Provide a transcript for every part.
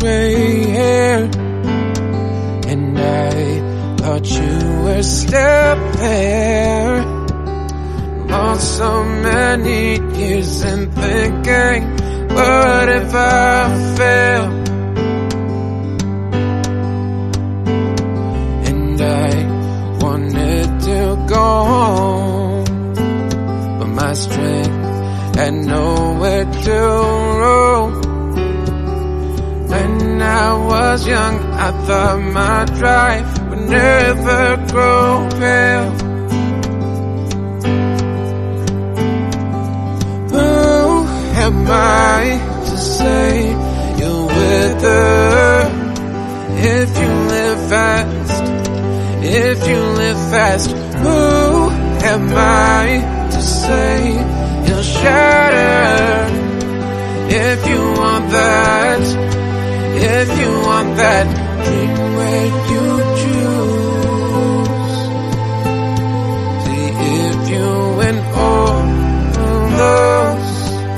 gray hair, and I thought you were still there. Lost so many years in thinking, what if I fail? And I wanted to go home, but my strength had nowhere to roam. When I was young, I thought my drive would never grow pale. Who am I to say you'll wither if you live fast? If you live fast, who am I to say you'll shatter? If you want that, if you want that dream where you choose. See if you win all those.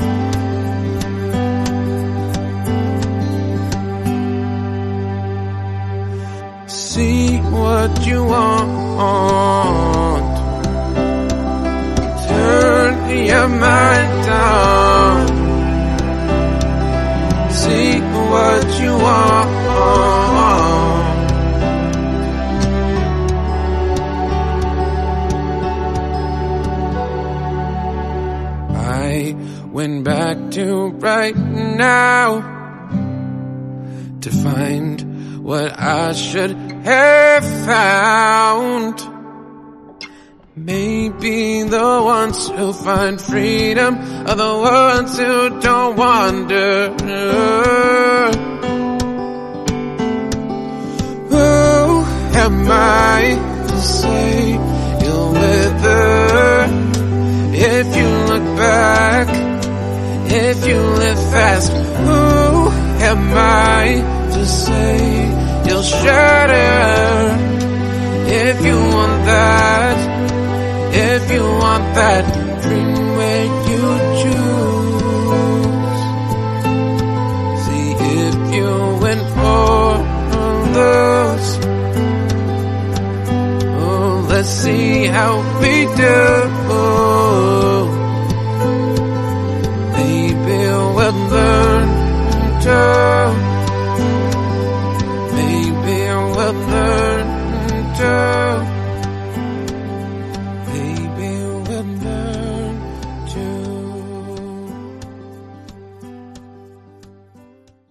See what you want. Turn your mind on. See what you want. I went back to right now to find what I should have found. Maybe the ones who find freedom are the ones who don't wander. Who am I to say you'll wither if you look back, if you live fast? Who am I to say you'll shatter if you want that? If you want that dream where you choose. See if you win all those. Oh, let's see how we do.